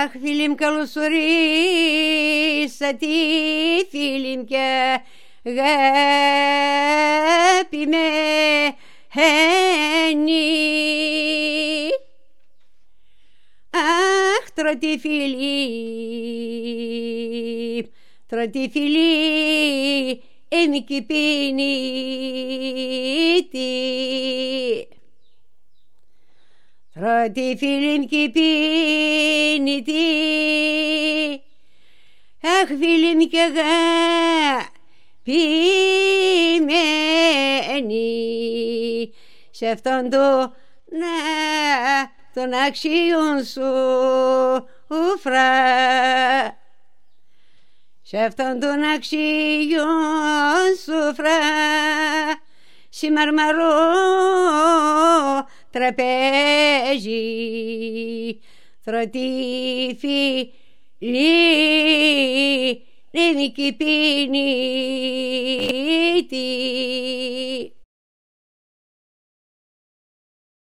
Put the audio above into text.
Αχ, φίλοι μου, καλώς ορίσατε, φίλοι μου και αγαπημένοι. Αχ, τρώτη φίλοι, είναι κυπήνητη. Τρώτη φίλοι κυπήνητη. Αχ, φίλοι μου και αγαπημένοι, σε αυτόν τον αξίον σου φρά, σε αυτόν τον αξίον σου φρά, σημαρμαρό τραπέζι, τρώτη φίλοι, είναι κυπήνητη.